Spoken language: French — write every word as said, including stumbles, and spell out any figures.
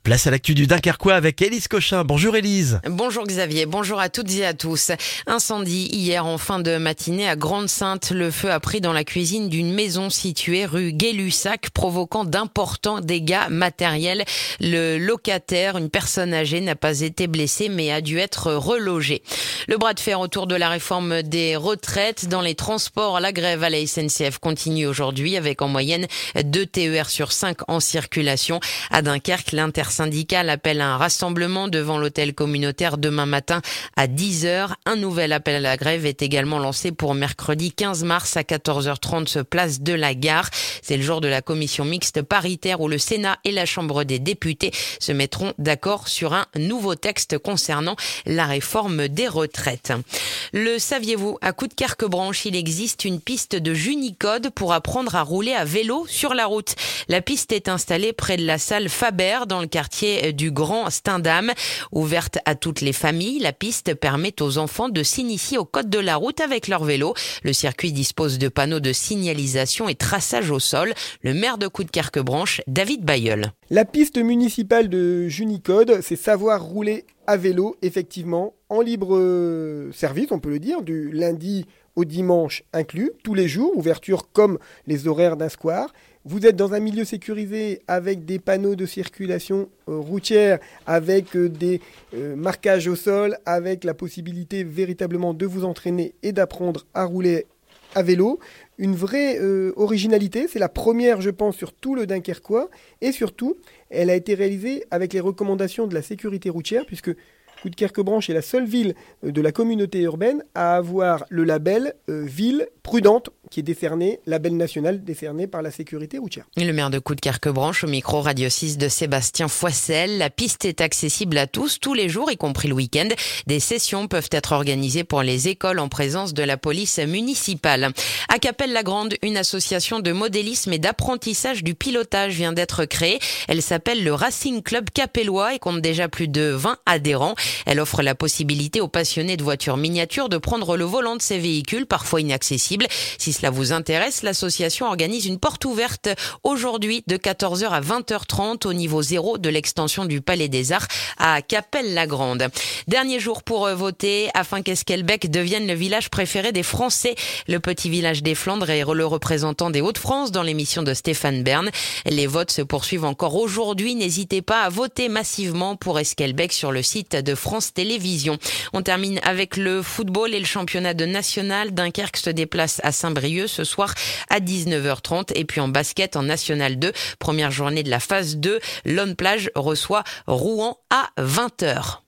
Place à l'actu du Dunkerquois avec Élise Cochin. Bonjour Élise. Bonjour Xavier, bonjour à toutes et à tous. Incendie hier en fin de matinée à Grande-Synthe. Le feu a pris dans la cuisine d'une maison située rue Gay-Lussac, provoquant d'importants dégâts matériels. Le locataire, une personne âgée, n'a pas été blessé mais a dû être relogé. Le bras de fer autour de la réforme des retraites. Dans les transports, la grève à la S N C F continue aujourd'hui avec en moyenne deux T E R sur cinq en circulation. À Dunkerque, l'intersyndicale appelle à un rassemblement devant l'hôtel communautaire demain matin à dix heures. Un nouvel appel à la grève est également lancé pour mercredi quinze mars à quatorze heures trente, place de la Gare. C'est le jour de la commission mixte paritaire où le Sénat et la Chambre des députés se mettront d'accord sur un nouveau texte concernant la réforme des retraites. Le saviez-vous, à Coudekerque-Branche, il existe une piste de Junicode pour apprendre à rouler à vélo sur la route. La piste est installée près de la salle Faber dans le quartier du Grand Stendham. Ouverte à toutes les familles, la piste permet aux enfants de s'initier au code de la route avec leur vélo. Le circuit dispose de panneaux de signalisation et traçage au sol. Le maire de Coudekerque-Branche, David Bayeul. La piste municipale de Junicode, c'est savoir rouler à vélo, effectivement, en libre service, on peut le dire, du lundi au dimanche inclus, tous les jours, ouverture comme les horaires d'un square. Vous êtes dans un milieu sécurisé avec des panneaux de circulation euh, routière, avec euh, des euh, marquages au sol, avec la possibilité véritablement de vous entraîner et d'apprendre à rouler à vélo. Une vraie euh, originalité, c'est la première, je pense, sur tout le Dunkerquois. Et surtout, elle a été réalisée avec les recommandations de la sécurité routière, puisque Coudekerque-Branche est la seule ville de la communauté urbaine à avoir le label euh, ville prudente, qui est décerné, label national décerné par la sécurité routière. Le maire de Coudekerque-Branche au micro Radio six de Sébastien Foissel. La piste est accessible à tous, tous les jours, y compris le week-end. Des sessions peuvent être organisées pour les écoles en présence de la police municipale. À Capelle-la-Grande, une association de modélisme et d'apprentissage du pilotage vient d'être créée. Elle s'appelle le Racing Club Capellois et compte déjà plus de vingt adhérents. Elle offre la possibilité aux passionnés de voitures miniatures de prendre le volant de ces véhicules, parfois inaccessibles. Si cela vous intéresse, l'association organise une porte ouverte aujourd'hui de quatorze heures à vingt heures trente au niveau zéro de l'extension du Palais des Arts à Capelle-la-Grande. Dernier jour pour voter afin qu'Esquelbecq devienne le village préféré des Français. Le petit village des Flandres est le représentant des Hauts-de-France dans l'émission de Stéphane Bern. Les votes se poursuivent encore aujourd'hui. N'hésitez pas à voter massivement pour Esquelbecq sur le site de France Télévisions. On termine avec le football et le championnat de national. Dunkerque se déplace à Saint-Brieuc ce soir à dix-neuf heures trente. Et puis en basket en National deux, première journée de la phase deux, Lone Plage reçoit Rouen à vingt heures.